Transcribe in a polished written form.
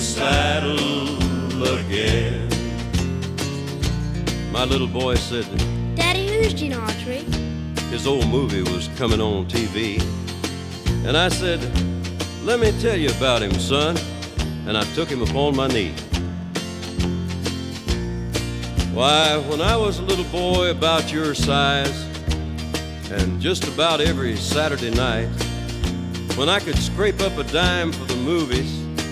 saddle again. My little boy said, Daddy, who's Gene Autry? his old movie was coming on TV. And I said, let me tell you about him, son. And I took him upon my knee. Why, when I was a little boy about your size, and just about every Saturday night, when I could scrape up a dime for the movies,